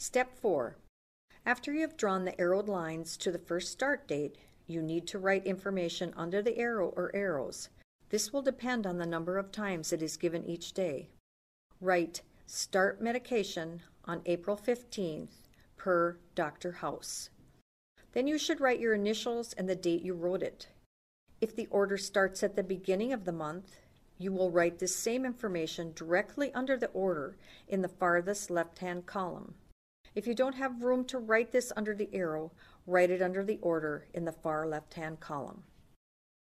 Step 4. After you have drawn the arrowed lines to the first start date, you need to write information under the arrow or arrows. This will depend on the number of times it is given each day. Write "Start medication on April 15th per Dr. House." Then you should write your initials and the date you wrote it. If the order starts at the beginning of the month, you will write this same information directly under the order in the farthest left-hand column. If you don't have room to write this under the arrow, write it under the order in the far left-hand column.